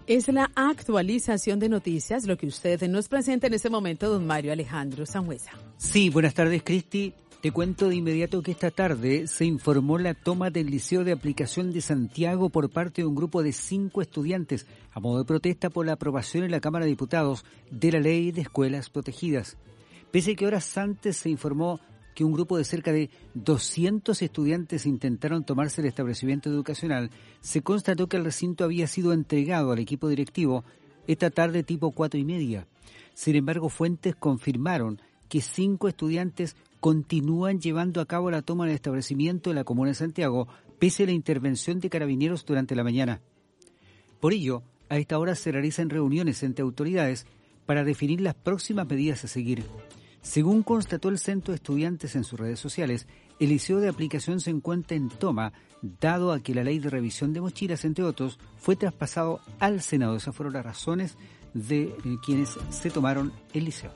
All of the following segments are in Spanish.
Es la actualización de noticias, lo que usted nos presenta en este momento, don Mario Alejandro Sangüesa. Sí, buenas tardes, Cristi. Te cuento de inmediato que esta tarde se informó la toma del Liceo de Aplicación de Santiago por parte de un grupo de 5 estudiantes a modo de protesta por la aprobación en la Cámara de Diputados de la Ley de Escuelas Protegidas. Pese a que horas antes se informó que un grupo de cerca de 200 estudiantes intentaron tomarse el establecimiento educacional, se constató que el recinto había sido entregado al equipo directivo esta tarde tipo 4:30. Sin embargo, fuentes confirmaron que 5 estudiantes continúan llevando a cabo la toma del establecimiento en la comuna de Santiago, pese a la intervención de carabineros durante la mañana. Por ello, a esta hora se realizan reuniones entre autoridades para definir las próximas medidas a seguir. Según constató el Centro de Estudiantes en sus redes sociales, el Liceo de Aplicación se encuentra en toma, dado a que la ley de revisión de mochilas, entre otros, fue traspasado al Senado. Esas fueron las razones de quienes se tomaron el liceo.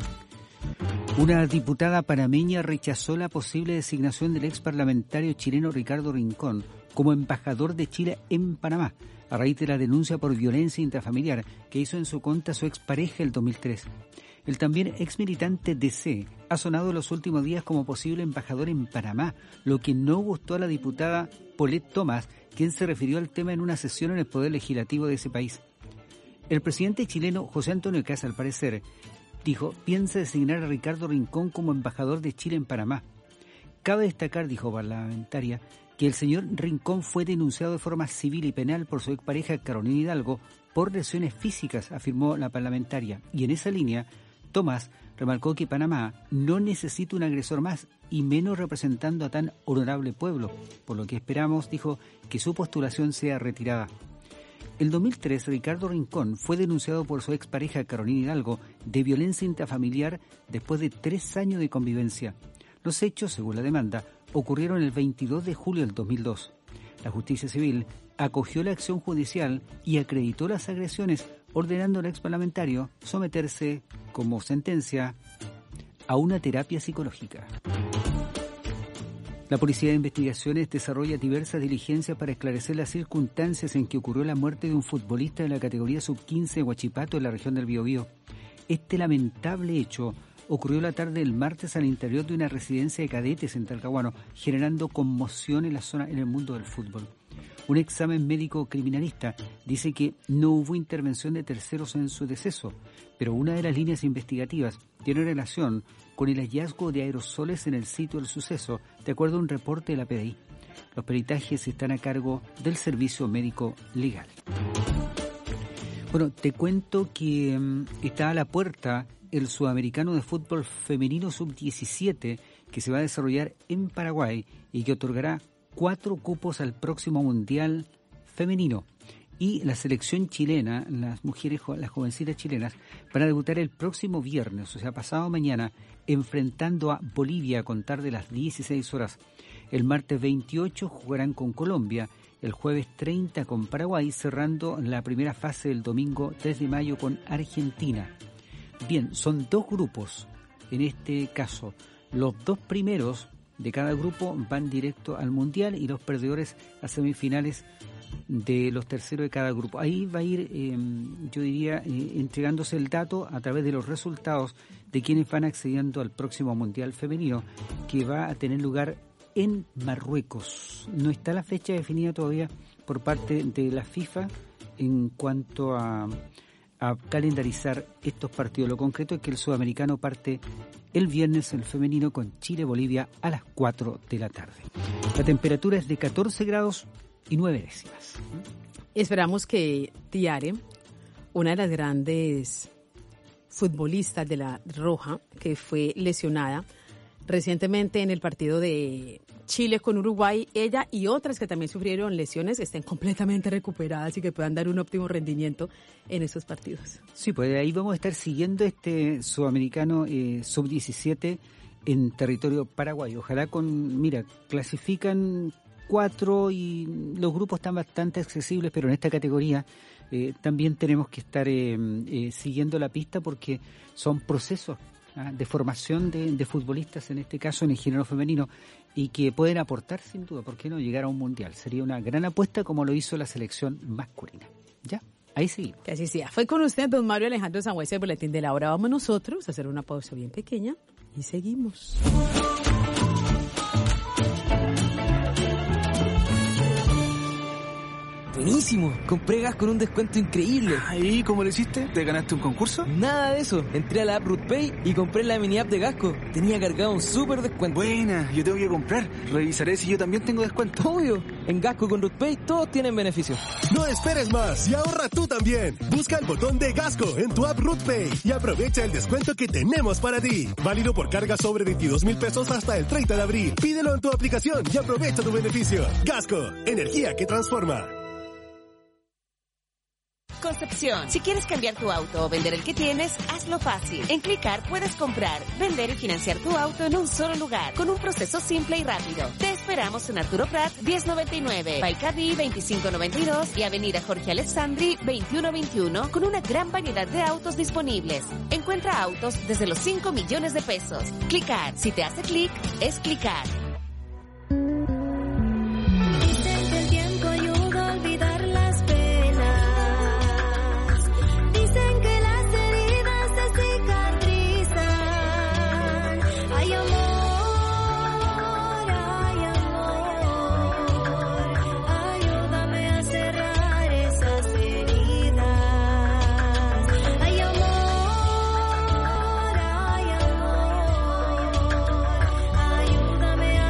Una diputada panameña rechazó la posible designación del ex parlamentario chileno Ricardo Rincón como embajador de Chile en Panamá, a raíz de la denuncia por violencia intrafamiliar que hizo en su contra su expareja el 2003. El también ex militante DC ha sonado en los últimos días como posible embajador en Panamá, lo que no gustó a la diputada Paulette Thomas, quien se refirió al tema en una sesión en el Poder Legislativo de ese país. El presidente chileno José Antonio Kast, al parecer, dijo, piensa designar a Ricardo Rincón como embajador de Chile en Panamá. Cabe destacar, dijo parlamentaria, que el señor Rincón fue denunciado de forma civil y penal por su expareja Carolina Hidalgo por lesiones físicas, afirmó la parlamentaria. Y en esa línea, Tomás remarcó que Panamá no necesita un agresor más y menos representando a tan honorable pueblo, por lo que esperamos, dijo, que su postulación sea retirada. El 2003, Ricardo Rincón fue denunciado por su expareja Carolina Hidalgo de violencia intrafamiliar después de 3 años de convivencia. Los hechos, según la demanda, ocurrieron el 22 de julio del 2002. La justicia civil acogió la acción judicial y acreditó las agresiones, ordenando al exparlamentario someterse, como sentencia, a una terapia psicológica. La Policía de Investigaciones desarrolla diversas diligencias para esclarecer las circunstancias en que ocurrió la muerte de un futbolista de la categoría sub-15 de Huachipato en la región del Biobío. Este lamentable hecho ocurrió la tarde del martes al interior de una residencia de cadetes en Talcahuano, generando conmoción en la zona, en el mundo del fútbol. Un examen médico criminalista dice que no hubo intervención de terceros en su deceso, pero una de las líneas investigativas tiene relación con el hallazgo de aerosoles en el sitio del suceso, de acuerdo a un reporte de la PDI. Los peritajes están a cargo del Servicio Médico Legal. Bueno, te cuento que está a la puerta el Sudamericano de Fútbol Femenino Sub-17 que se va a desarrollar en Paraguay y que otorgará 4 cupos al próximo Mundial Femenino. Y la selección chilena, las mujeres, las jovencitas chilenas, van a debutar el próximo viernes, o sea, pasado mañana, enfrentando a Bolivia a contar de las 16 horas. El martes 28 jugarán con Colombia, el jueves 30 con Paraguay, cerrando la primera fase el domingo 3 de mayo con Argentina. Bien, son 2 grupos en este caso. Los 2 primeros de cada grupo van directo al Mundial y los perdedores a semifinales de los terceros de cada grupo. Ahí va a ir, yo diría, entregándose el dato a través de los resultados de quienes van accediendo al próximo Mundial Femenino, que va a tener lugar en Marruecos. No está la fecha definida todavía por parte de la FIFA en cuanto a calendarizar estos partidos. Lo concreto es que el sudamericano parte el viernes, el femenino, con Chile-Bolivia a las 4 de la tarde. La temperatura es de 14 grados y 9 décimas. Esperamos que Tiare, una de las grandes futbolistas de la Roja, que fue lesionada recientemente en el partido de Chile con Uruguay, ella y otras que también sufrieron lesiones estén completamente recuperadas y que puedan dar un óptimo rendimiento en estos partidos. Sí, pues ahí vamos a estar siguiendo este sudamericano sub-17 en territorio paraguayo. Ojalá clasifican 4 y los grupos están bastante accesibles, pero en esta categoría también tenemos que estar siguiendo la pista porque son procesos de formación de futbolistas, en este caso en el género femenino, y que pueden aportar sin duda, ¿por qué no?, llegar a un mundial. Sería una gran apuesta como lo hizo la selección masculina. ¿Ya? Ahí sí. Que así sea. Fue con usted, don Mario Alejandro Sangüesa, el boletín de la hora. Vamos nosotros a hacer una pausa bien pequeña y seguimos. Buenísimo, compré gas con un descuento increíble. ¿Y cómo lo hiciste? ¿Te ganaste un concurso? Nada de eso, entré a la app RootPay y compré la mini app de Gasco. Tenía cargado un súper descuento. Buena, yo tengo que comprar. Revisaré si yo también tengo descuento. Obvio, en Gasco con RootPay todos tienen beneficios. No esperes más y ahorra tú también. Busca el botón de Gasco en tu app RootPay y aprovecha el descuento que tenemos para ti. Válido por carga sobre 22,000 pesos hasta el 30 de abril. Pídelo en tu aplicación y aprovecha tu beneficio. Gasco, energía que transforma. Concepción. Si quieres cambiar tu auto o vender el que tienes, hazlo fácil. En Clicar puedes comprar, vender y financiar tu auto en un solo lugar, con un proceso simple y rápido. Te esperamos en Arturo Prat, 1099, Baikadi, 2592 y Avenida Jorge Alessandri, 2121, con una gran variedad de autos disponibles. Encuentra autos desde los 5 millones de pesos. Clicar. Si te hace clic, es Clicar. Dicen que el tiempo ayuda a olvidar las penas. Dicen que las heridas se cicatrizan. Hay amor, ayúdame a cerrar esas heridas. Hay amor, ayúdame a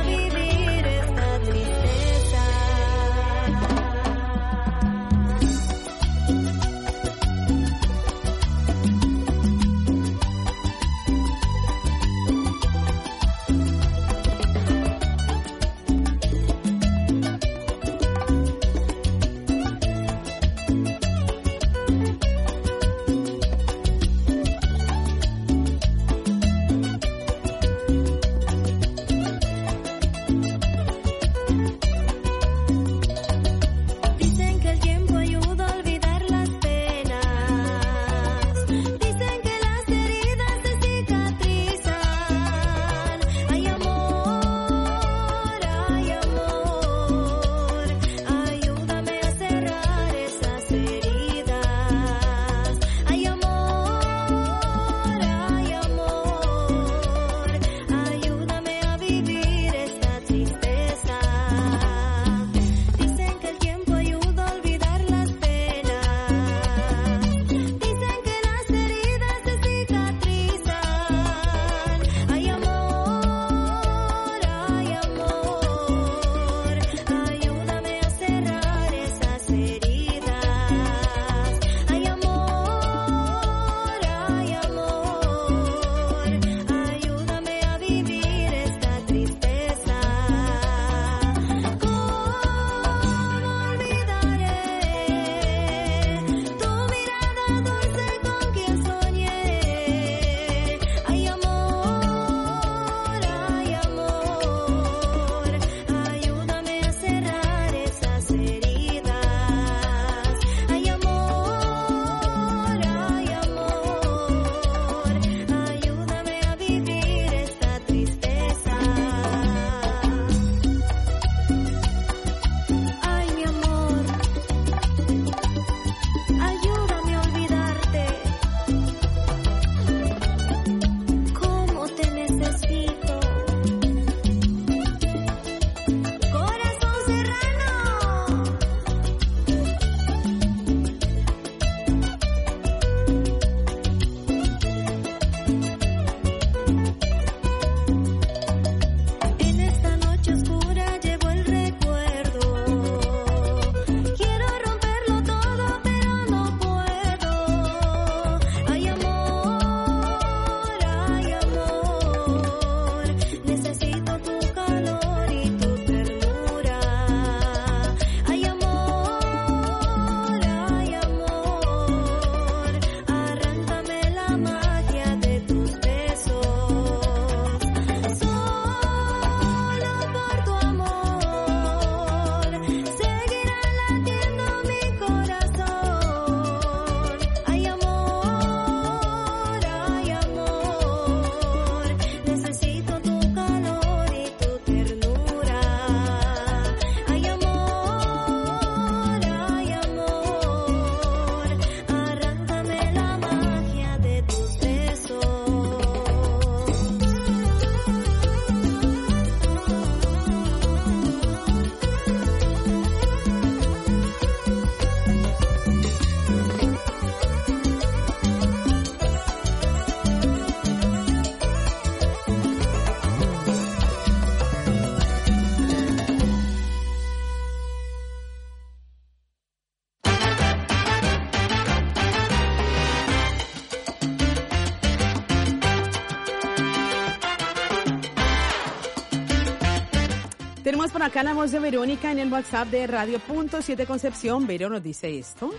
tenemos por acá la voz de Verónica en el WhatsApp de Radio.7 Concepción. Vero nos dice esto.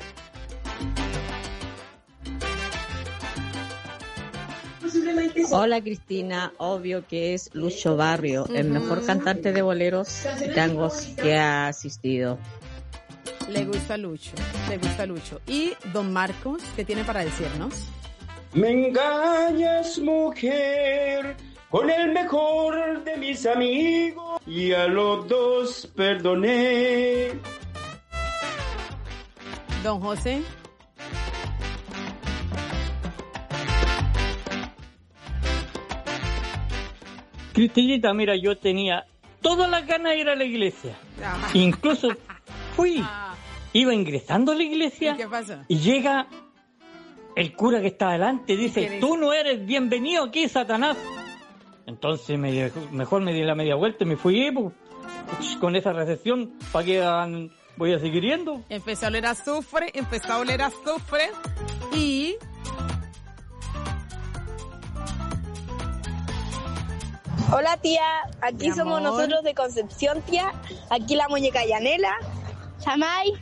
Hola Cristina, obvio que es Lucho Barrio, el mejor cantante de boleros y tangos que ha asistido. Le gusta Lucho. Y don Marcos, ¿qué tiene para decirnos? Me engañas, mujer, con el mejor de mis amigos, y a los dos perdoné. Don José. Cristinita, mira, yo tenía todas las ganas de ir a la iglesia. Incluso fui. Iba ingresando a la iglesia. ¿Y qué pasó? Y llega el cura que está delante y dice, tú no eres bienvenido aquí, Satanás. Entonces mejor me di la media vuelta y me fui pues, con esa recepción. ¿Para qué voy a seguir yendo? Empezó a oler a azufre y... Hola tía, aquí somos nosotros de Concepción, tía. Aquí la muñeca Yanela, Chamay,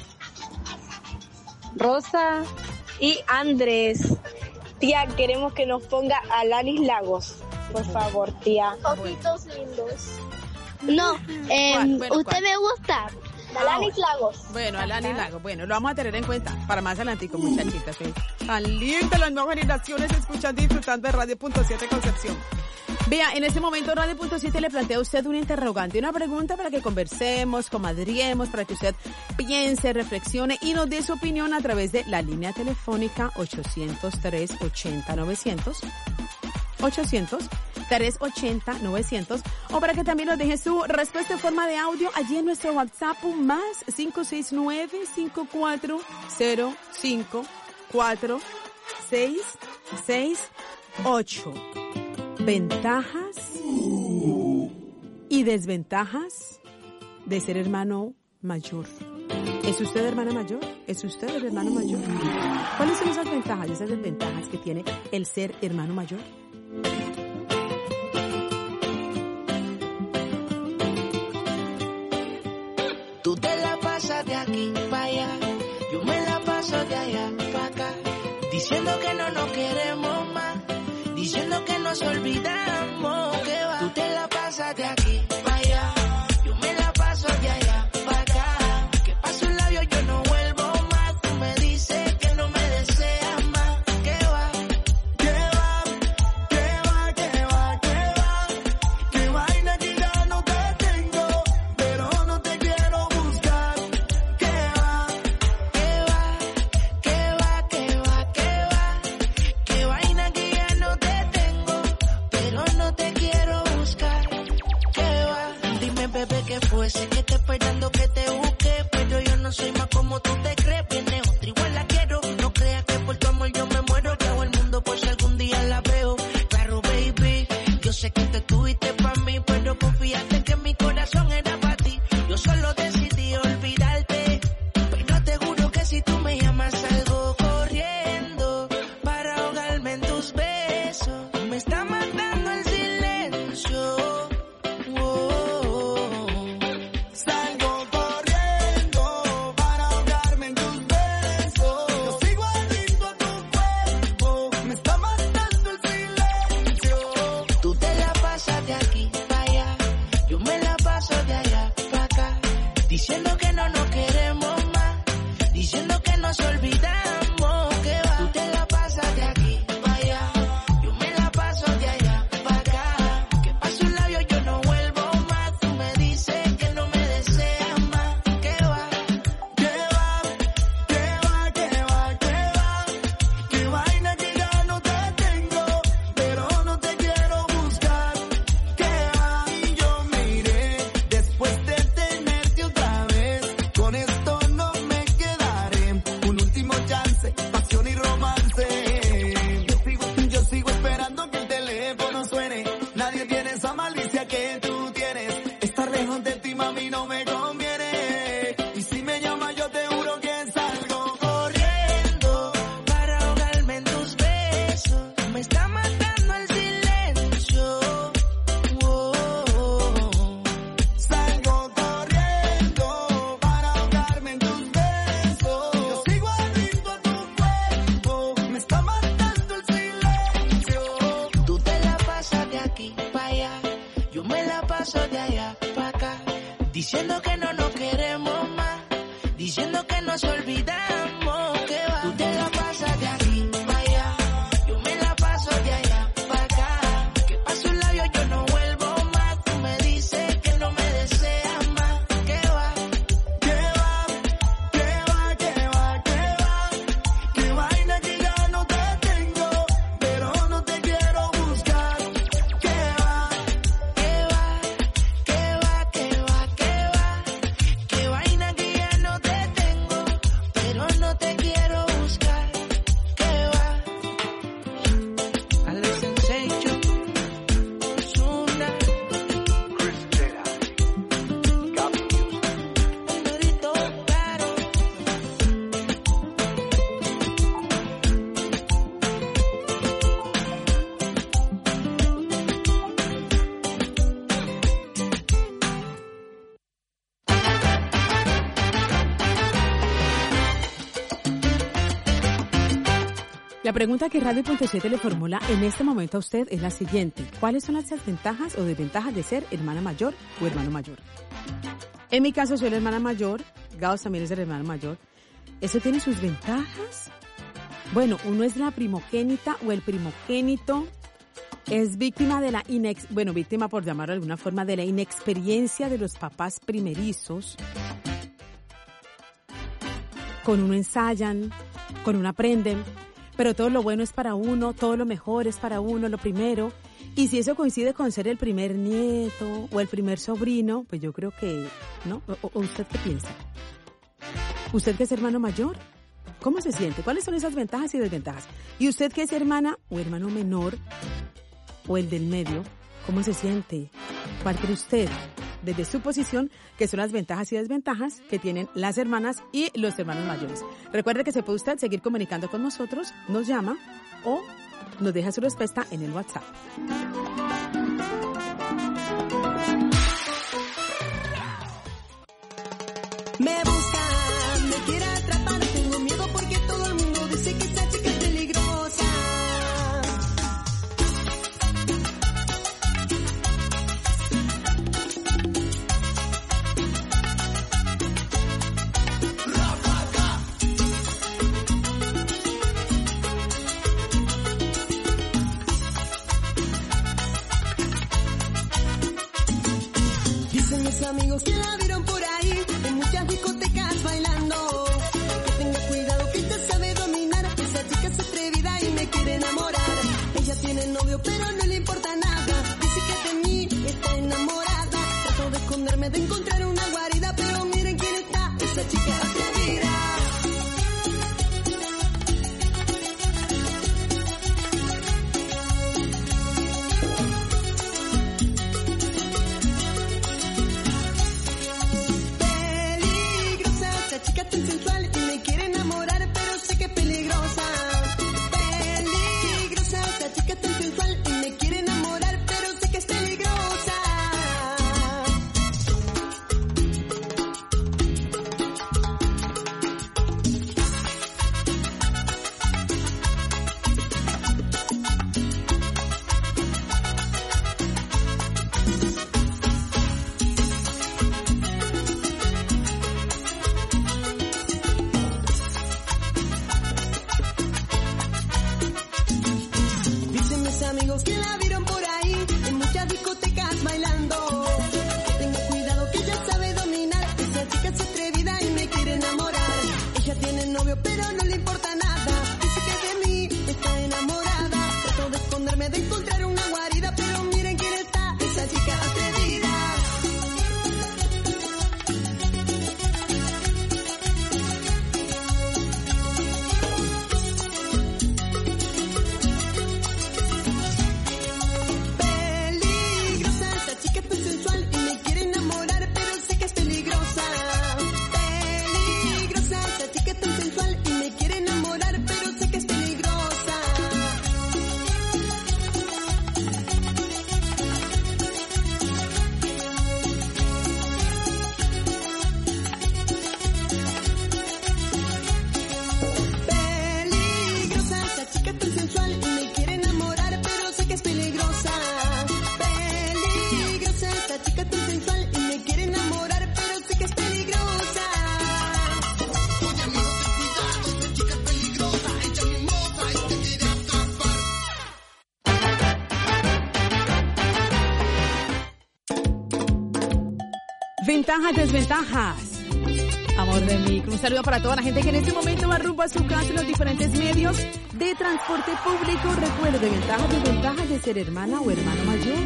Rosa y Andrés. Tía, queremos que nos ponga Alanis Lagos, por favor, tía. Ojitos lindos. No, usted me gusta. Alanis Lagos. Bueno, Alanis Lagos. Bueno, lo vamos a tener en cuenta para más adelantico, muchachitas. Tan lindas las nuevas generaciones escuchando y disfrutando de Radio.7 Concepción. Vea, en este momento Radio.7 le plantea a usted una interrogante, una pregunta para que conversemos, comadriemos, para que usted piense, reflexione y nos dé su opinión a través de la línea telefónica 800-380-900. 800-380-900 o para que también nos deje su respuesta en forma de audio allí en nuestro WhatsApp más 569-540668. Ventajas y desventajas de ser hermano mayor. ¿Es usted hermana mayor? ¿Es usted el hermano mayor? ¿Cuáles son esas ventajas y esas desventajas que tiene el ser hermano mayor? Tú te la pasas de aquí para allá, yo me la paso de allá para acá, diciendo que no nos queremos más, diciendo que nos olvidamos, que va. Tú te la pasas de aquí para allá, yo me la paso de allá para acá, que paso un labio yo no vuelvo más, tú me dices que no me deseas más, que va, que va, que va, que va, que va, que vaina que ya no te tengo, pero no te quiero buscar, que va, que va, que va, que va, que va, que vaina que ya no te tengo, pero no te quiero buscar, que va. Dime bebé qué fue, sé que estoy esperando que te busque, pero yo no soy más como tú te crees, viene otra igual la quiero, no creas que por tu amor yo me muero, que hago el mundo por si algún día la veo, claro baby, yo sé que te tuviste para mí, pero confiaste que mi corazón era para ti, yo solo decidí olvidarte, pero te juro que si tú me llamas salgo corriendo, para ahogarme en tus besos, me está matando el silencio. Salgo corriendo para ahogarme en tus besos. Yo sigo adicto a tu cuerpo, me está matando el silencio. Tú te la pasas de aquí para allá, yo me la paso de allá para acá, diciendo que no nos queremos más, diciendo que nos olvidamos, que va. Tú te la pasas de aquí para allá, yo me la paso de allá para acá, que paso un labio yo no vuelvo más, tú me dices que no me deseas más, que va, que va, que va, que va, que va, que vaina que ya no te tengo, pero no te quiero buscar, que va, y yo me iré después de tenerte otra vez, con esto no me quedaré, un último olvidamos. Que va, tú te la pasas de aquí para allá, yo me la paso de allá para acá. Que paso un labio yo no vuelvo más. Tú me dices que no me deseas más. Que va, que va, que va, que va, que va. Que vaina que ya no te tengo, pero no te quiero buscar. Que va, que va, que va, que va, que va. Que vaina que ya no te tengo, pero no te quiero buscar. Que va. Alex Sensation, Zuna, Dorito Caro. La pregunta que Radio Punto 7 le formula en este momento a usted es la siguiente. ¿Cuáles son las ventajas o desventajas de ser hermana mayor o hermano mayor? En mi caso soy la hermana mayor, Gauss también es el hermano mayor. ¿Eso tiene sus ventajas? Bueno, uno es la primogénita o el primogénito, es víctima de la víctima por llamarlo de alguna forma, de la inexperiencia de los papás primerizos. Con uno ensayan, con uno aprenden, pero todo lo bueno es para uno, todo lo mejor es para uno, lo primero. Y si eso coincide con ser el primer nieto o el primer sobrino, pues yo creo que, ¿no? ¿O usted qué piensa? ¿Usted que es hermano mayor? ¿Cómo se siente? ¿Cuáles son esas ventajas y desventajas? Y usted que es hermana o hermano menor o el del medio, ¿cómo se siente? ¿Cuál cree usted? Desde su posición, que son las ventajas y desventajas que tienen las hermanas y los hermanos mayores. Recuerde que se puede usted seguir comunicando con nosotros, nos llama o nos deja su respuesta en el WhatsApp. Me busca, me quiere atrapar, tengo miedo porque todo el mundo dice que esa chica es peligrosa. Dicen mis amigos que la vieron por ahí en muchas discotecas bailando. Que tenga cuidado que ella sabe dominar. Esa chica es atrevida y me quiere enamorar. Ella tiene novio pero no le importa nada. Dice que de mí está enamorada. Trato de esconderme, de encontrar una guarida, pero miren quién está, esa chica atrevida. Esa chica tan sensual y me quiere enamorar, pero sé que es peligrosa. Peligrosa, esa chica tan sensual y me quiere enamorar, pero sé que es peligrosa. Dicen mis amigos que la vieron por ahí en muchas discotecas bailando. Que tenga cuidado que ella sabe dominar. Esa chica es atrevida y me quiere enamorar. Ella tiene novio pero no le importa nada. Dice que de mí está enamorada. Trato de esconderme, de encontrar una guarida, pero miren quién está, esa chica atrevida. Peligrosa, esa chica tan sensual y me quiere enamorar, pero sé que es peligrosa. Peligrosa, esa chica tan sensual y me quiere enamorar, pero Ventajas, desventajas. Amor de micro. Un saludo para toda la gente que en este momento va rumbo a su casa en los diferentes medios de transporte público. Recuerde, ventajas, desventajas de ser hermana o hermano mayor.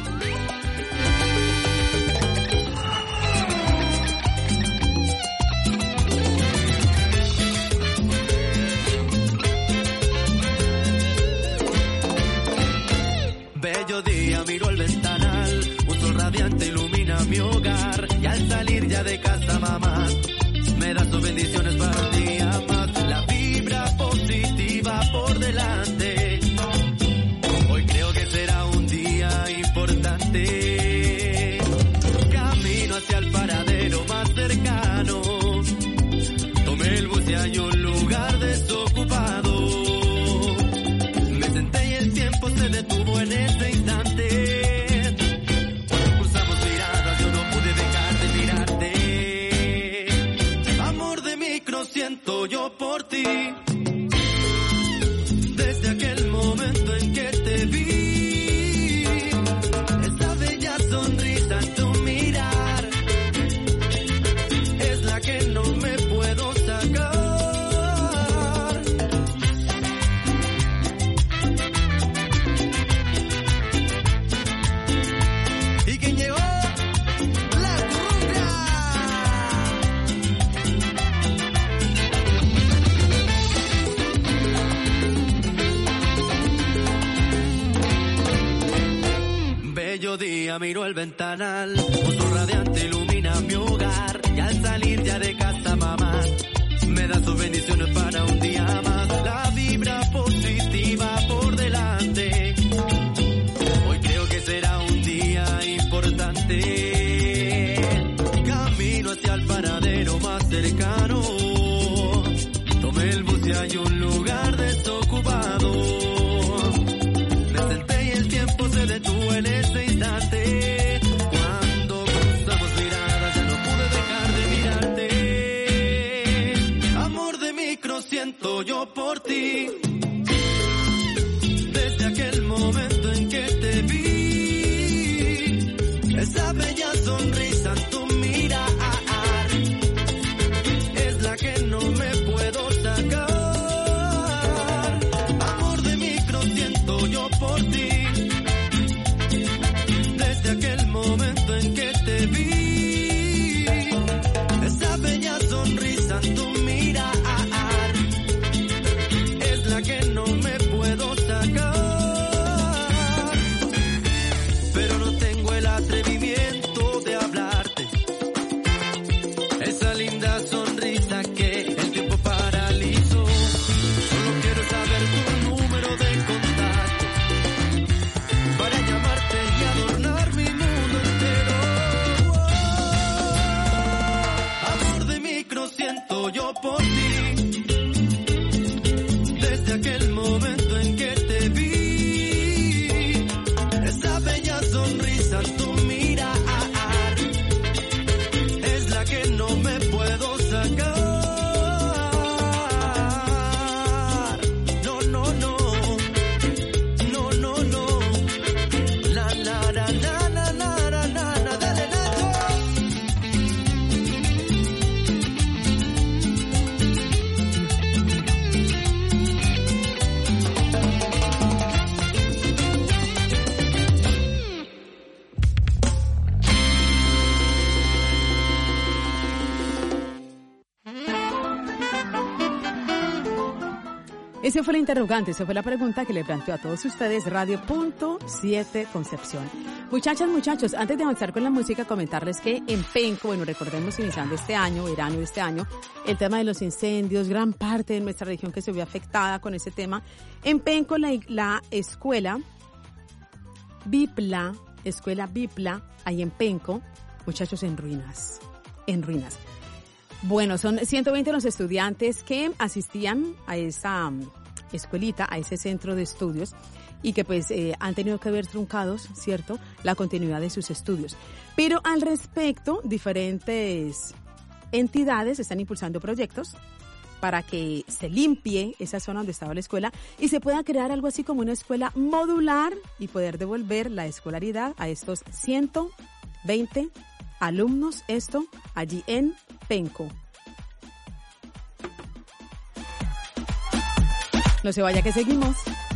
Bello día, miro el ventanal, un sol radiante ilumina mi hogar, y al salir ya de casa mamá, me da sus bendiciones para un día más, la vibra positiva por delante, hoy creo que será un día importante, camino hacia el paradero más cercano, tomé el bus y hay un lugar desocupado. Se detuvo en ese instante. Cruzamos miradas, yo no pude dejar de mirarte. Amor de micro siento yo por ti. Desde aquel momento en que te vi, esa bella sonrisa en tu mirar es la que no me puedo sacar. Día miro el ventanal, un sol radiante ilumina mi hogar, y al salir ya de casa mamá, me da sus bendiciones para un día más, la vibra positiva por delante, hoy creo que será un día importante, camino hacia el paradero más cercano, tomé el bus y hay un lugar desocupado, me senté y el tiempo se detuvo en ese instante. Cuando cruzamos miradas ya no pude dejar de mirarte. Amor de micro siento yo por ti. Desde aquel momento en que te vi, esa bella sonrisa en tu mirar es la que no me puedo sacar. Amor de micro siento yo por ti. Aquel momento en que te vi, esa bella sonrisa en tu mirar es la que no me puedo sacar, pero no tengo el atrevimiento de hablarte, esa linda sonrisa que el tiempo paralizó, solo quiero saber tu número de contacto para llamarte y adornar siento yo por ti. Desde aquel momento en que te vi, esa bella sonrisa en tu mirar es la que no me puedo sacar. No, no, no. No, no, no. La, la, la, la, la, la, la, la, dale, Nacho. Ese fue el interrogante, esa fue la pregunta que le planteó a todos ustedes Radio Punto 7 Concepción. Muchachas, muchachos, antes de avanzar con la música, comentarles que en Penco, bueno, recordemos iniciando este año, verano de este año, el tema de los incendios, gran parte de nuestra región que se vio afectada con ese tema. En Penco, la escuela Bipla, ahí en Penco, muchachos, en ruinas. Bueno, son 120 los estudiantes que asistían a esa escuelita, a ese centro de estudios y que pues han tenido que ver truncados, ¿cierto?, la continuidad de sus estudios. Pero al respecto, diferentes entidades están impulsando proyectos para que se limpie esa zona donde estaba la escuela y se pueda crear algo así como una escuela modular y poder devolver la escolaridad a estos 120 alumnos, esto allí en Penco. No se vaya que seguimos.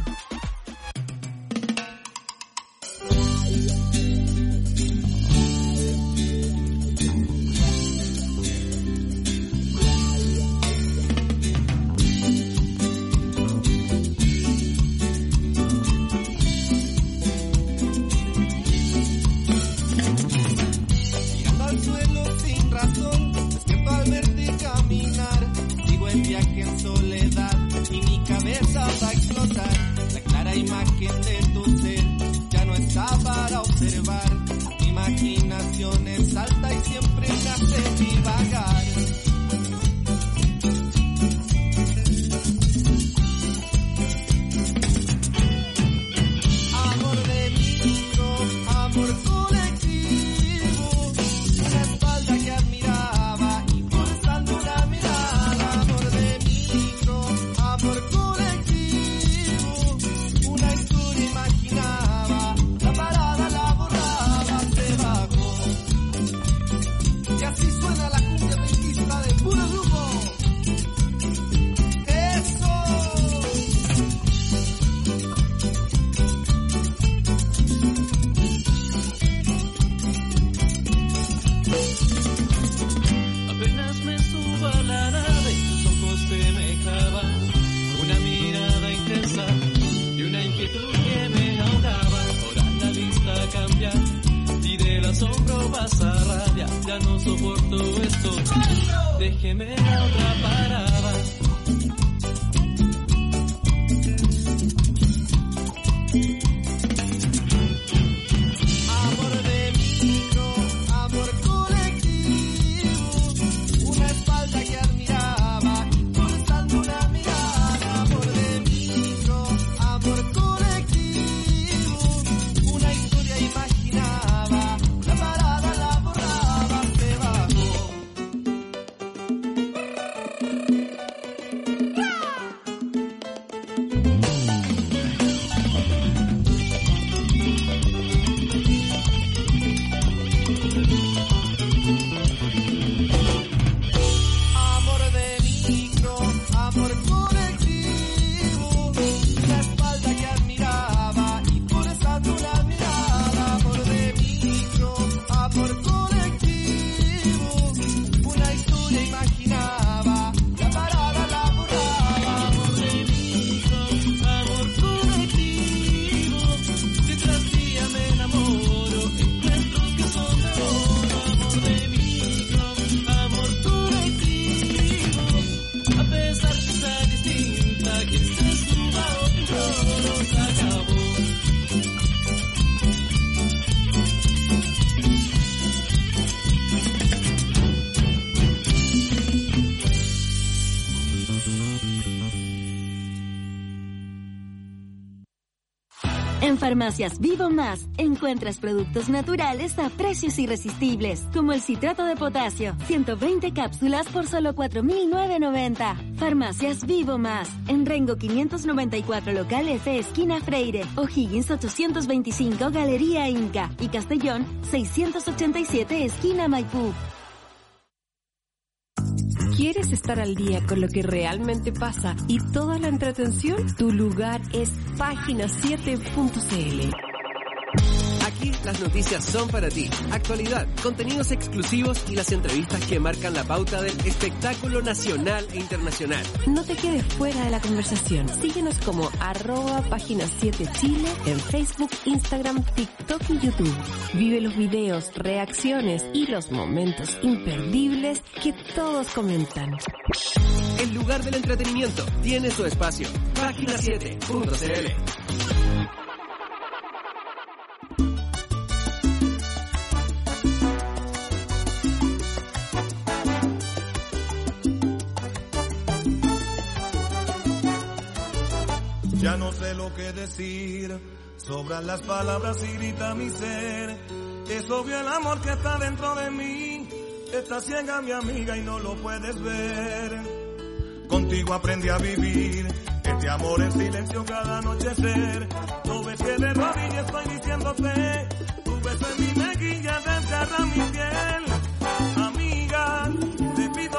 En Farmacias Vivo Más encuentras productos naturales a precios irresistibles, como el citrato de potasio, 120 cápsulas por solo 4.990. Farmacias Vivo Más, en Rengo 594 local F, esquina Freire, O'Higgins 825 Galería Inca y Castellón 687 esquina Maipú. ¿Quieres estar al día con lo que realmente pasa y toda la entretención? Tu lugar es página7.cl. Aquí las noticias son para ti. Actualidad, contenidos exclusivos y las entrevistas que marcan la pauta del espectáculo nacional e internacional. No te quedes fuera de la conversación. Síguenos como @página7chile en Facebook, Instagram, TikTok y YouTube. Vive los videos, reacciones y los momentos imperdibles que todos comentan. El lugar del entretenimiento tiene su espacio. Página7.cl. Ya no sé lo que decir, sobran las palabras y grita mi ser. Es obvio el amor que está dentro de mí, está ciega mi amiga y no lo puedes ver. Contigo aprendí a vivir, este amor en silencio cada anochecer. No ves que de rodillas estoy diciéndote, tu beso en mi mejilla desgarra mi piel.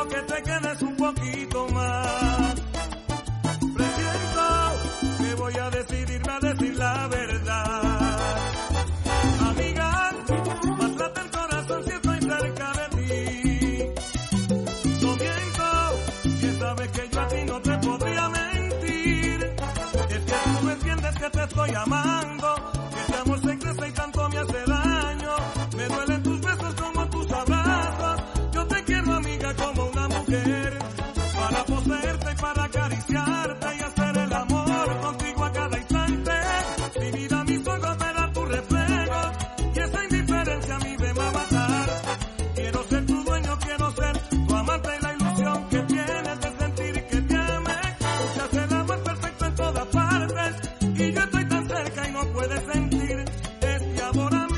pido que te quedes un poquito más. Presiento que voy a decidirme a decir la verdad. Amiga, más late el corazón si estoy cerca de ti. No miento, y sabes que yo a ti no te podría mentir. Es que tú no entiendes que te estoy amando, que este amor se crece y tanto me hace daño. Me duelen tus besos como tus abrazos. Yo te quiero, amiga, como una mujer, para poseerte y para acariciarte y hacer el amor contigo a cada instante. Mi vida, mis ojos verán tu reflejo y esa indiferencia a mí me va a matar. Quiero ser tu dueño, quiero ser tu amante y la ilusión que tienes de sentir que te ame. Buscas el amor perfecto en todas partes y yo estoy tan cerca y no puedes sentir este amor, amiga.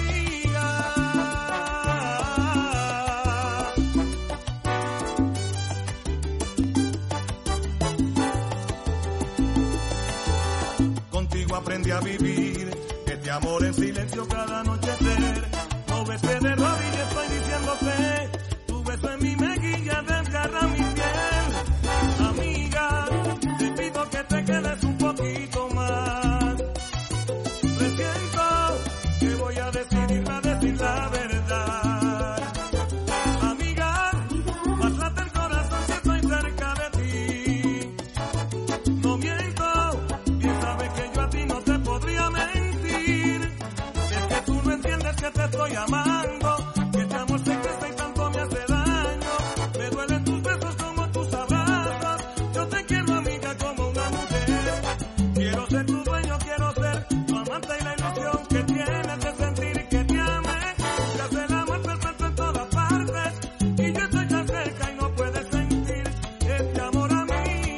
Contigo aprendí a vivir este amor en silencio cada anochecer. No besé de rodillas, estoy diciéndote, tu beso en mi mejilla desgarra mi piel. Amiga, te pido que te quedes un poquito más. Presiento que voy a decidirme a decir la verdad. Amiga, más late el corazón si estoy cerca de ti. No miento, bien sabes que yo a ti no te podría mentir. Es que tú no entiendes que te estoy amando, que este amor se crece y tanto me hace daño. Me duelen tus besos como tus abrazos. Yo te quiero, amiga, como una mujer. Quiero ser tu dueño, quiero ser tu amante y la ilusión que tienes de sentir que te ame. Buscas el amor perfecto en todas partes y yo estoy tan cerca y no puedes sentir este amor, amiga.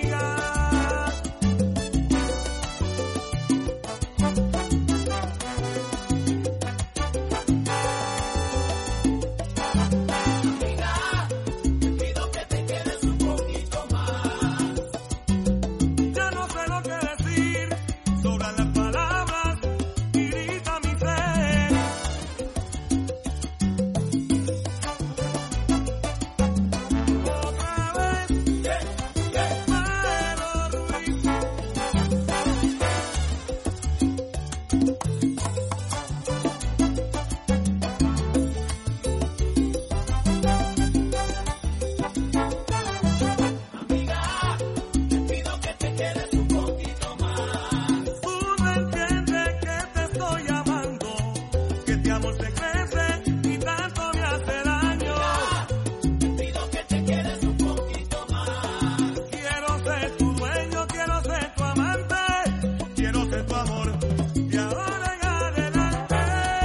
Ya no sé lo que decir, sobran las palabras y grita mi ser. Otra vez, Pedro Ruiz. Tú no entiendes que te estoy amando, que este amor se crece y tanto me hace daño. Te pido que te quedes un poquito más. Quiero ser tu dueño, quiero ser tu amante, quiero ser tu amor de ahora en adelante.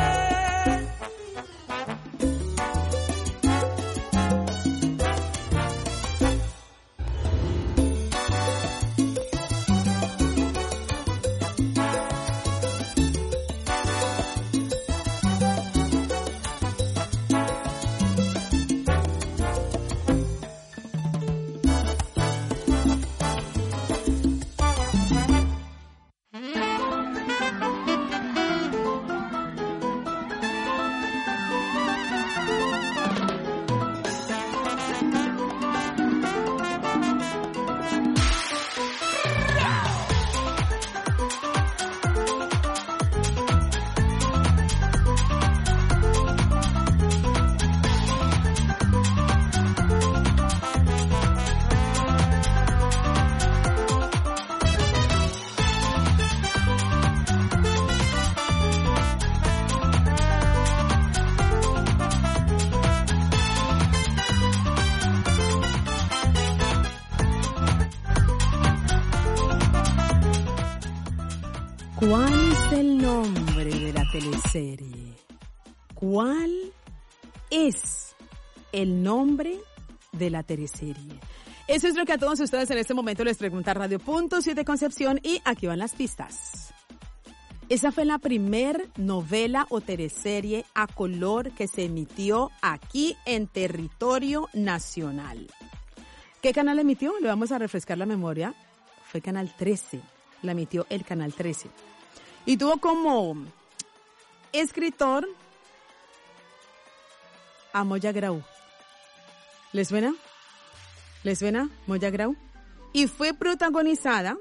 ¿Cuál es el nombre de la teleserie? ¿Cuál es el nombre de la teleserie? Eso es lo que a todos ustedes en este momento les pregunta Radio Punto 7 Concepción y aquí van las pistas. Esa fue la primer novela o teleserie a color que se emitió aquí en territorio nacional. ¿Qué canal emitió? Le vamos a refrescar la memoria. Fue Canal 13. La emitió el Canal 13. Y tuvo como escritor a Moya Grau. ¿Les suena? ¿Les suena Moya Grau? Y fue protagonizada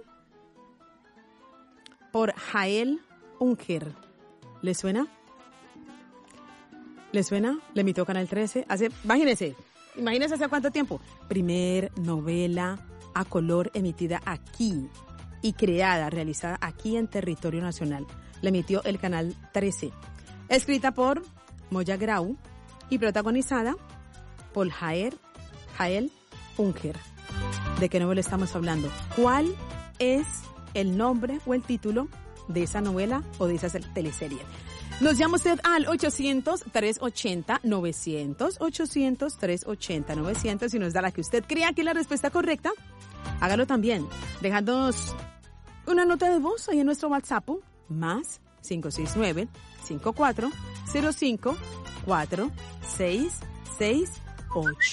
por Jael Unger. ¿Les suena? ¿Les suena? Le emitió Canal 13 imagínense hace cuánto tiempo. Primer novela a color emitida aquí y realizada aquí en territorio nacional. Le emitió el Canal 13. Escrita por Moya Grau y protagonizada por Jael Unger. ¿De qué novela estamos hablando? ¿Cuál es el nombre o el título de esa novela o de esa teleserie? Nos llama usted al 800-380-900, 800-380-900 y nos da la que usted crea que es la respuesta correcta. Hágalo también, dejándonos una nota de voz ahí en nuestro WhatsApp, más 569-5405-4668.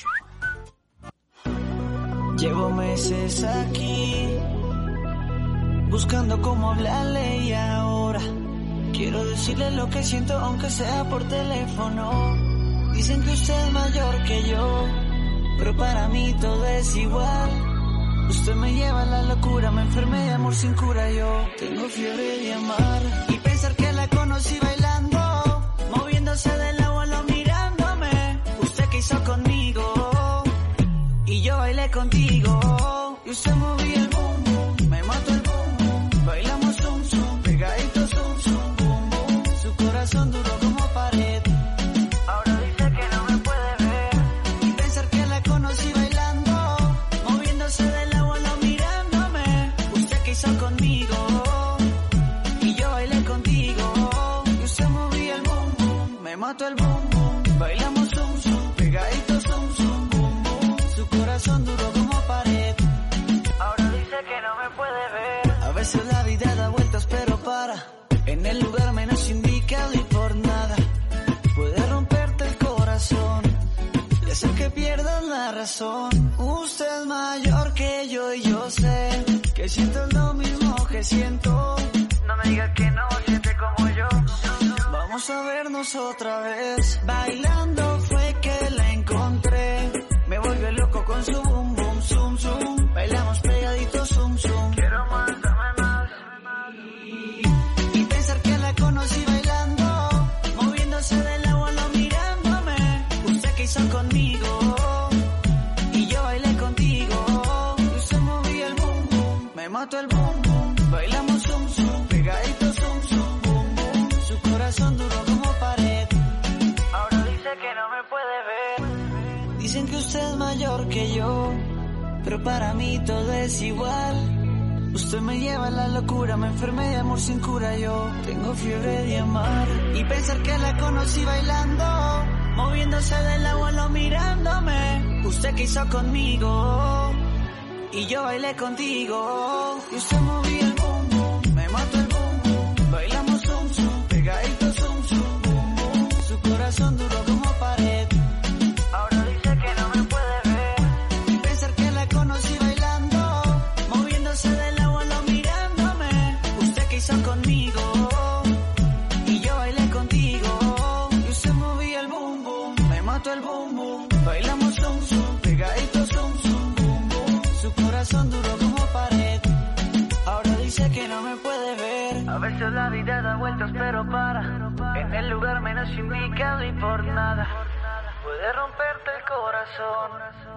Llevo meses aquí, buscando cómo hablarle y ahora quiero decirle lo que siento aunque sea por teléfono. Dicen que usted es mayor que yo, pero para mí todo es igual. Usted me lleva a la locura, me enfermé de amor sin cura. Yo tengo fiebre de amar y pensar que la conocí bailando, moviéndose del abuelo mirándome. ¿Usted qué hizo conmigo? Y yo bailé contigo. Y usted movía el boom boom, me mató el boom boom. Bailamos zum zum, pegaditos zum zum boom boom. Su corazón duro como pared. Ahora dice que no me puede ver y pensar que la conocí bailando, moviéndose del abuelo mirándome. ¿Usted qué hizo conmigo? Y yo bailé contigo. Y usted movía el boom boom, me mató el boom boom. Bailamos zum zum, pegaditos zum zum boom boom. Su corazón duro como pared. Ahora dice que no me puede ver. A veces la vida da vueltas pero para en el lugar menos indicado y por nada puede romperte el corazón y hacer que pierdas la razón. Usted es mayor que yo y yo sé que siento lo mismo que siento. No me diga que no siente como yo. Vamos a vernos otra vez. Bailando fue que la encontré. Me volvió loco con su boom boom zum zum. Bailamos pegaditos zum zum. Quiero más, dame más. Y pensar que la conocí bailando, moviéndose del abuelo mirándome. ¿Usted qué hizo conmigo? Y yo bailé contigo. Y usted movía el boom boom, me mató el boom boom. Bailamos zum zum, pegaditos zum zum boom boom. Su corazón duro como pared. Ahora dice que no me puede ver. Dicen que usted es mayor que yo, pero para mí todo es igual. Usted me lleva a la locura, me enfermé de amor sin cura. Yo tengo fiebre de amar y pensar que la conocí bailando, moviéndose del abuelo mirándome. ¿Usted qué hizo conmigo? Y yo bailé contigo. Y usted movía el boom boom, me mató el boom boom. Bailamos zum zum, pegaditos zum zum boom boom. Su corazón duro como pared. Ahora dice que no me puede ver y pensar que la conocí bailando, moviéndose del abuelo mirándome. ¿Usted qué hizo conmigo? Y yo bailé contigo. Y usted movía el boom boom, me mató el boom boom. Bailamos zum zum, pegaditos zum zum boom boom. Su corazón duro como pared. Ahora dice que no me puede ver. A veces la vida da vueltas pero para en el lugar menos indicado y por nada puede romperte el corazón.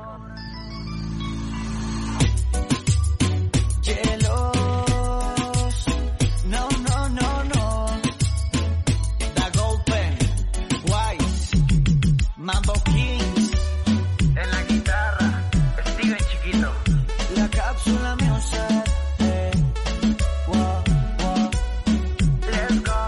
Hielos, no, no, no, no. Da Golpe, Wise, Mambo Kings. En la guitarra, Steven Chiquito. La cápsula music. Wow, wow. Let's go.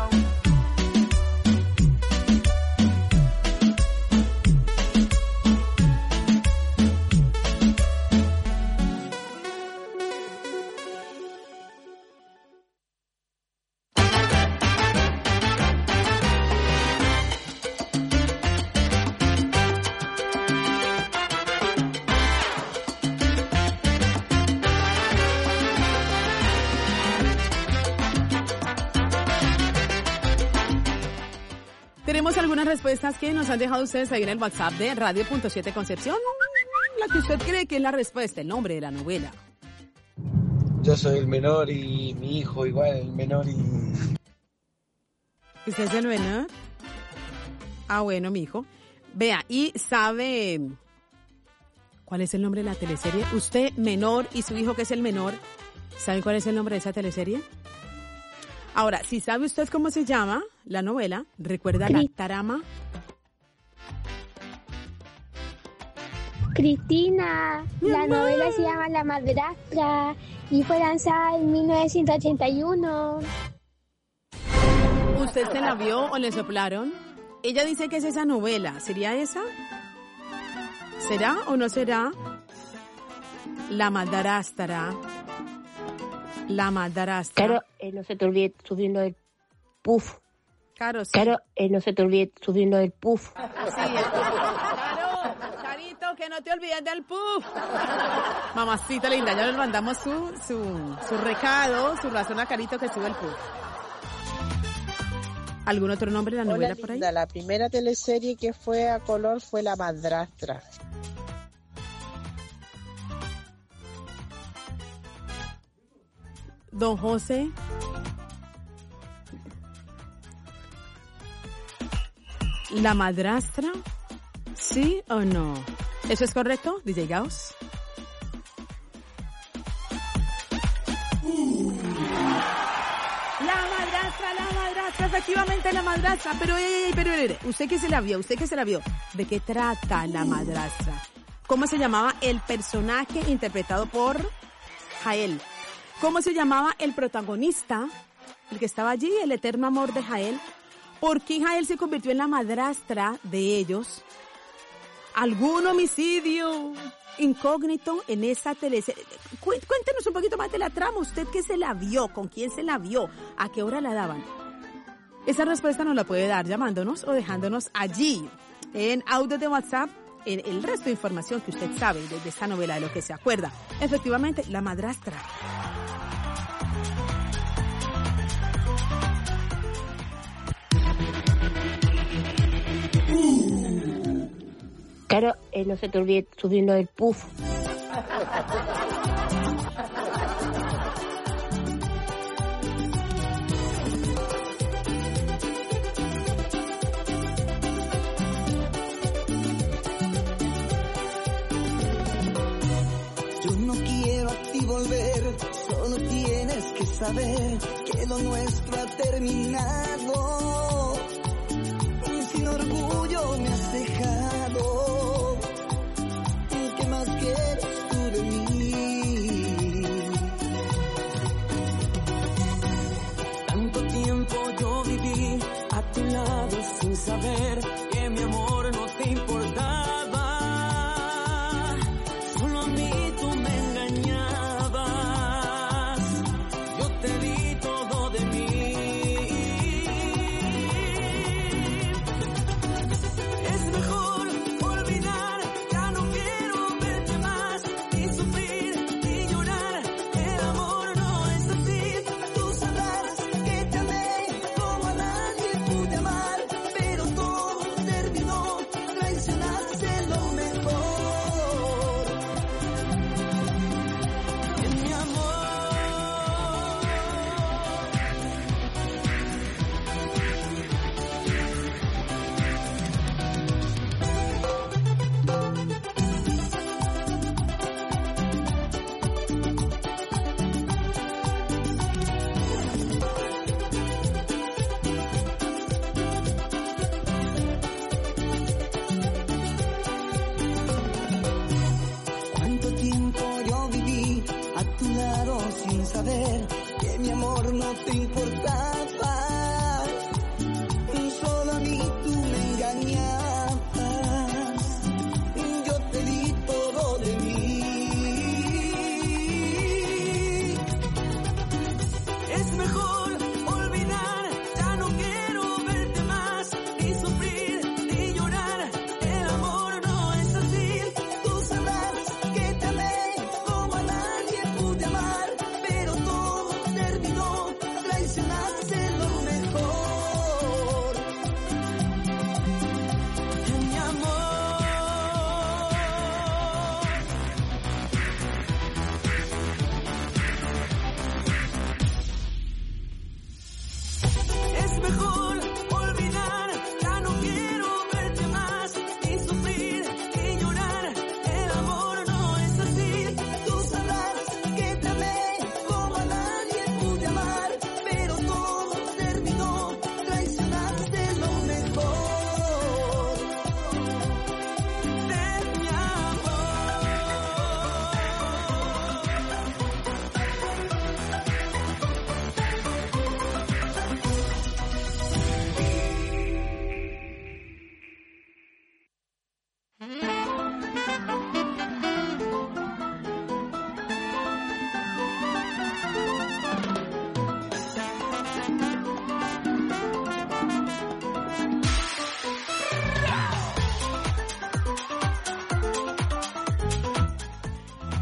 Tenemos algunas respuestas que nos han dejado ustedes ahí en el WhatsApp de Radio.7 Concepción. la que usted cree que es la respuesta, el nombre de la novela. Yo soy el menor y mi hijo igual, el menor y... ¿Usted es el menor? Ah, bueno, mi hijo. Vea, ¿y sabe cuál es el nombre de la teleserie? Usted, menor, y su hijo, que es el menor, ¿sabe cuál es el nombre de esa teleserie? Ahora, si sabe usted cómo se llama la novela, ¿recuerda la trama? Cristina, la novela se llama La Madrastra y fue lanzada en 1981. ¿Usted se la vio o le soplaron? Ella dice que es esa novela. ¿Sería esa? ¿Será o no será? La Madrastra. La Madrastra. Claro, no se te olvide subirlo del puff. Claro, sí. Claro, no se te olvide subirlo del puff. Sí, claro, Carito, que no te olvides del puff. Mamacita linda, ya le mandamos su recado, su razón a Carito que sube el puff. ¿Algún otro nombre de la novela por ahí? La primera teleserie que fue a color fue La Madrastra. Don José. ¿La Madrastra? ¿Sí o no? ¿Eso es correcto, DJ Gauss? La madrastra, efectivamente La Madrastra. Pero, ¿usted qué se la vio? ¿De qué trata La Madrastra? ¿Cómo se llamaba el personaje interpretado por Jael? ¿Cómo se llamaba el protagonista, el que estaba allí, el eterno amor de Jael? ¿Por qué Jael se convirtió en la madrastra de ellos? ¿Algún homicidio incógnito en esa teleserie? Cuéntenos un poquito más de la trama. ¿Usted qué se la vio? ¿Con quién se la vio? ¿A qué hora la daban? Esa respuesta nos la puede dar llamándonos o dejándonos allí en audio de WhatsApp el resto de información que usted sabe de esta novela, de lo que se acuerda. Efectivamente, La Madrastra. Claro, no se te olvide subirlo del puff. Yo no quiero a ti volver, solo tienes que saber que lo nuestro ha terminado. Y sin orgullo me has dejado. ¿Qué más quieres tú de mí? Tanto tiempo yo viví a tu lado sin saber que mi amor no te importaba. Solo a mí tú me engañabas. Yo te di todo de mí. Es mejor olvidar, ya no quiero verte más, ni sufrir, ni llorar. El amor no es así. Tú sabrás que te amé como a nadie pude amar, pero todo terminó, traicionaste lo mejor. En mi amor. Cuánto tiempo yo viví a tu lado sin saber que mi amor no te importaba. Solo a mí tú me engañabas. Yo te di todo de mí. Es mejor olvidar, ya no quiero verte más, ni sufrir, ni llorar. El amor no es así. Tú sabrás que te amé como a nadie pude amar, pero todo terminó, traicionaste lo mejor. En mi amor.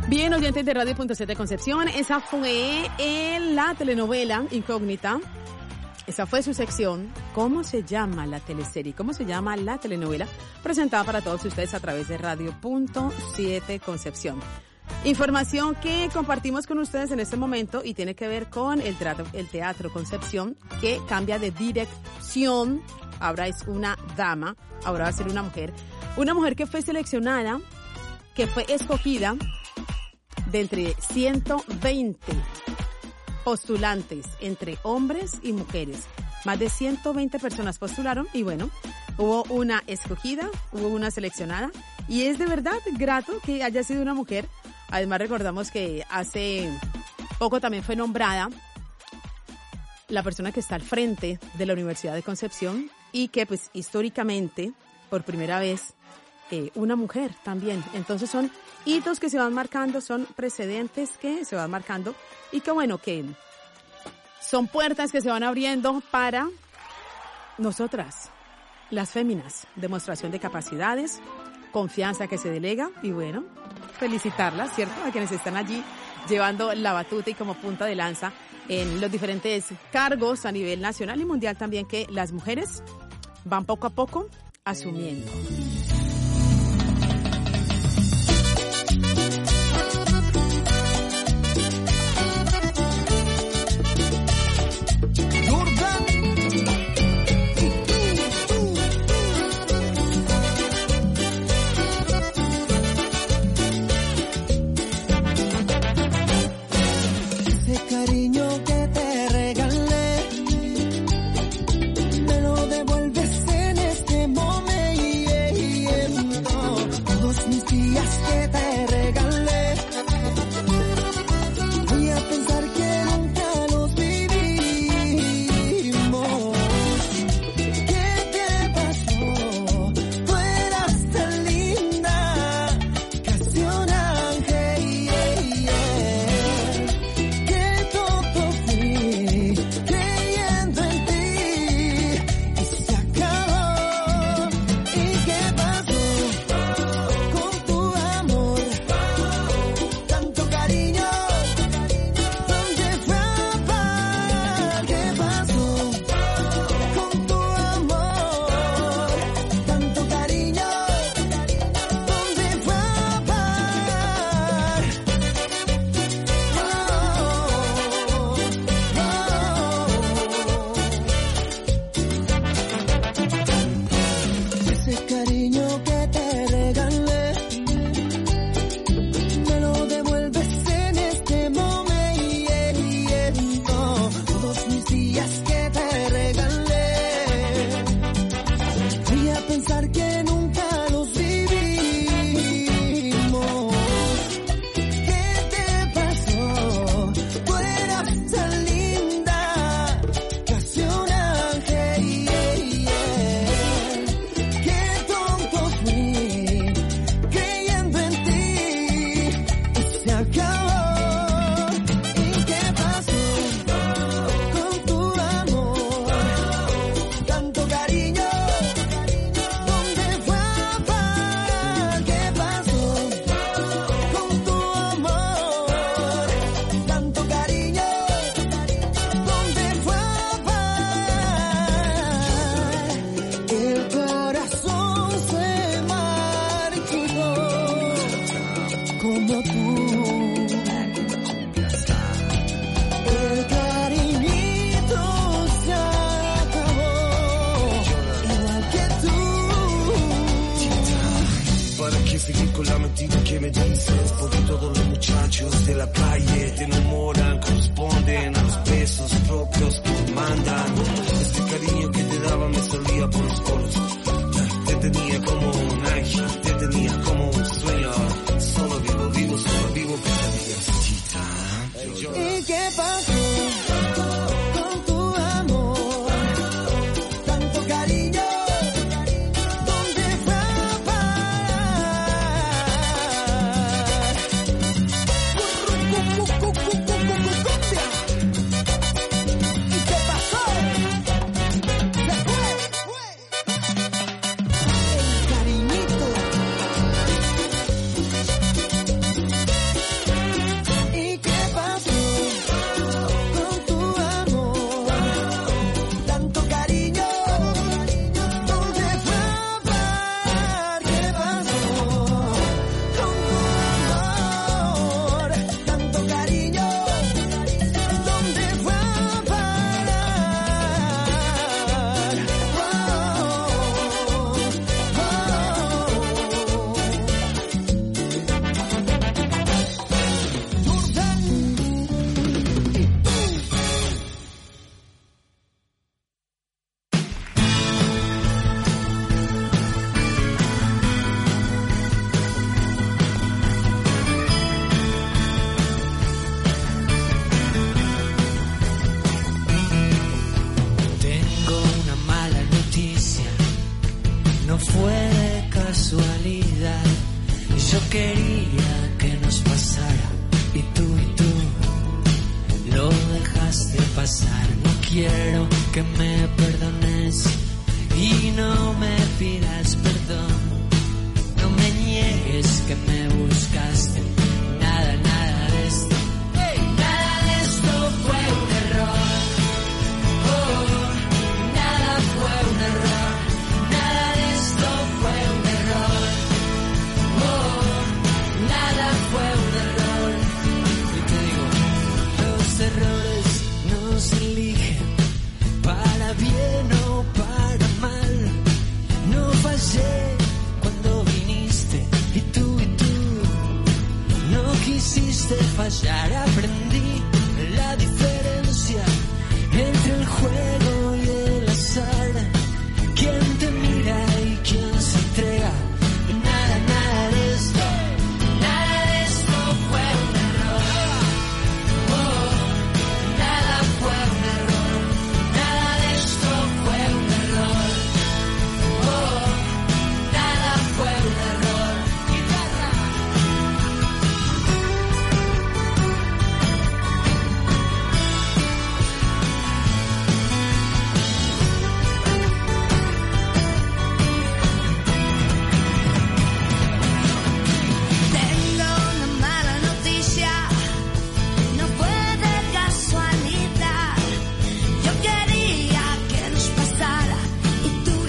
Bien, oyentes de Radio.7 Concepción, esa fue la telenovela Incógnita. Esa fue su sección. ¿Cómo se llama la teleserie? ¿Cómo se llama la telenovela? Presentada para todos ustedes a través de Radio.7 Concepción. Información que compartimos con ustedes en este momento y tiene que ver con el Teatro Concepción, que cambia de dirección. Ahora es una dama, ahora va a ser una mujer. Una mujer que fue seleccionada, que fue escogida de entre 120 postulantes entre hombres y mujeres. Más de 120 personas postularon y bueno, hubo una escogida, hubo una seleccionada y es de verdad grato que haya sido una mujer. Además recordamos que hace poco también fue nombrada la persona que está al frente de la Universidad de Concepción y que pues históricamente por primera vez una mujer también. Entonces son hitos que se van marcando, son precedentes que se van marcando y que bueno, que son puertas que se van abriendo para nosotras, las féminas. Demostración de capacidades, confianza que se delega y bueno, felicitarlas, ¿cierto? A quienes están allí llevando la batuta y como punta de lanza en los diferentes cargos a nivel nacional y mundial también que las mujeres van poco a poco asumiendo. quiero que me perdones y no me pidas perdón. No me niegues que me buscaste. Nada, nada de esto. Nada de esto fue un error. Oh, nada fue un error. Nada de esto fue un error. Oh, nada fue un error. Y te digo, los errores no se eligen para bien o para mal. No fallé cuando viniste y tú no quisiste fallar. Aprendí la diferencia entre el juego y el azar. Quién te mira y quién se entrega. Nada, nada de esto. Nada de esto fue un error. Oh, nada fue un error. Nada de esto fue un error. Oh, nada fue un error. Guitarra. Tengo una mala noticia, no fue de casualidad. Yo quería que nos pasara y tú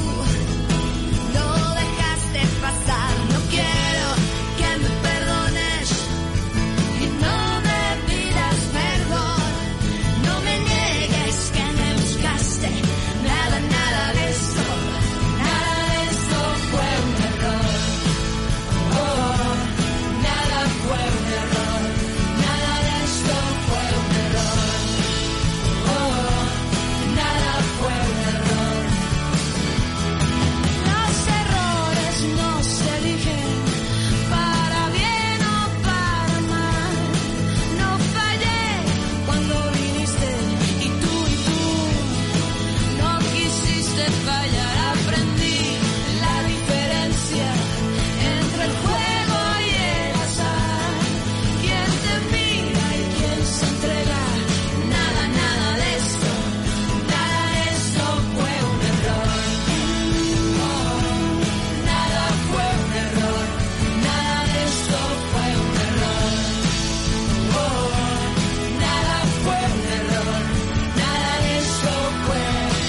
lo dejaste pasar. No quiero que me perdones y no me pidas perdón. No me niegues que me buscaste. Nada, nada de esto. Nada de esto fue un error. Oh, nada fue un error. Nada de esto fue un error. Oh, nada fue un error. Los errores no se eligen para bien o para mal. No fallé cuando viniste y tú no quisiste fallar. Aprendí la diferencia entre el juego y el azar. Quién te mira y quién se entrega. Nada, nada de esto. Nada de esto fue un error. Oh, nada fue un error. Nada de esto fue un error. Oh, nada fue un error. Nada de esto fue.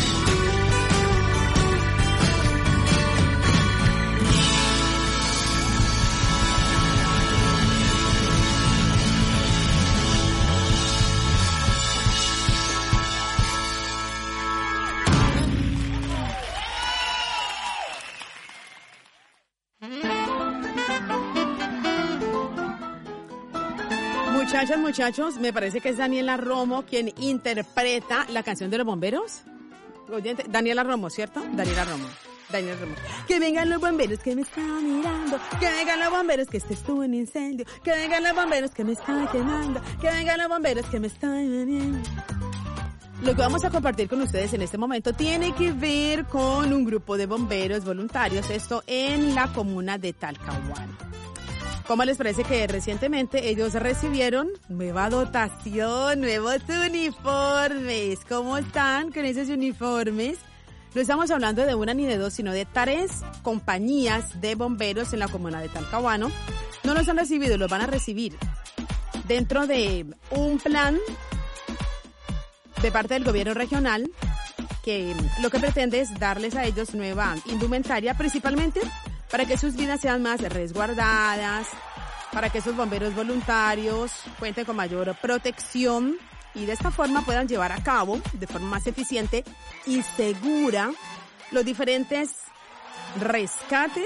Muchachas, muchachos, me parece que es Daniela Romo quien interpreta la canción de los bomberos. Oyente, Daniela Romo, ¿cierto? Daniela Romo. Que vengan los bomberos que me están mirando. Que vengan los bomberos que este estuvo en incendio. Que vengan los bomberos que me están quemando. Que vengan los bomberos que me están bebiendo. Lo que vamos a compartir con ustedes en este momento tiene que ver con un grupo de bomberos voluntarios, esto en la comuna de Talcahuano. ¿Cómo les parece que recientemente ellos recibieron nueva dotación, nuevos uniformes? ¿Cómo están con esos uniformes? No estamos hablando de una ni de dos, sino de 3 compañías de bomberos en la comuna de Talcahuano. No los han recibido, los van a recibir dentro de un plan de parte del gobierno regional que lo que pretende es darles a ellos nueva indumentaria, principalmente para que sus vidas sean más resguardadas, para que esos bomberos voluntarios cuenten con mayor protección y de esta forma puedan llevar a cabo de forma más eficiente y segura los diferentes rescates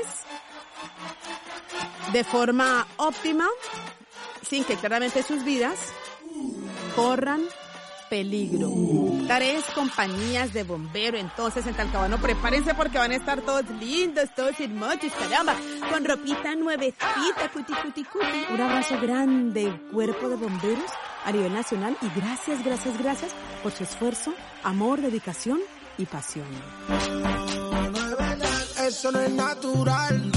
de forma óptima, sin que claramente sus vidas corran peligro. 3 compañías de bombero entonces en Talcahuano. Prepárense porque van a estar todos lindos, todos hermosos, caramba, con ropita nuevecita, cuti. Un abrazo grande, cuerpo de bomberos a nivel nacional y gracias por su esfuerzo, amor, dedicación y pasión. Eso no es natural.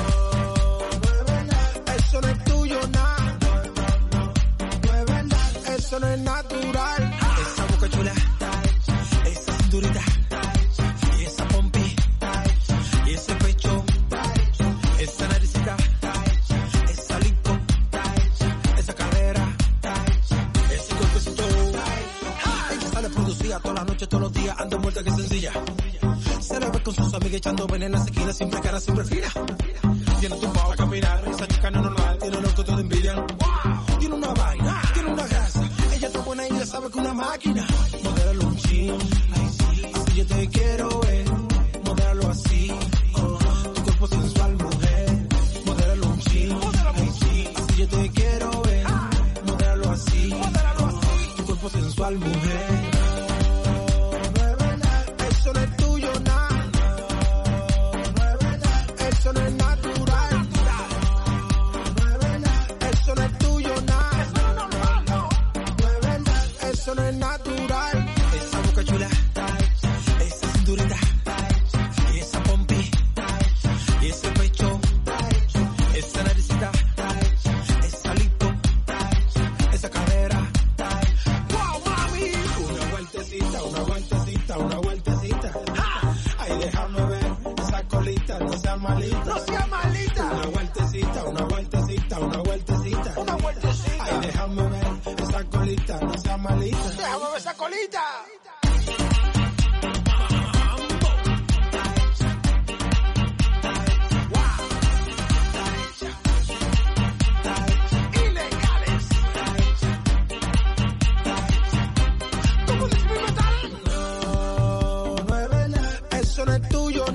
Eso no es tuyo, nada. No es verdad. Eso no es natural. Esa boca chula, fría, toda la noche, todos los días, ando muerta que sencilla. Se le ve con sus amigas echando veneno en la esquina, siempre cara, siempre fina. Tiene tu pavo a caminar, esa chica no es normal, tiene los que te envidian. Tiene una vaina, tiene una grasa, ella está buena y ella sabe que una máquina. Modéralo un chin, así yo te quiero ver, modéralo así, tu cuerpo sensual, mujer. Modéralo un chin, así yo te quiero ver, modéralo así, tu cuerpo sensual, mujer. Eso no es tuyo, nada. Eso no es natural. Eso no es tuyo, nada. Eso no es natural. Esa boca chula, esa cinturita, esa pompi, ese pecho, esa naricita, esa lipo, esa cadera. ¡Wow, mami! Una vueltecita, una vueltecita, una vueltecita. Ay, déjame ver esa colita, no sea malita. No sea malita. Una vueltecita, una vueltecita, una vueltecita. Una vueltecita. Ay, déjame ver esa colita, no sea malita. Déjame ver esa colita.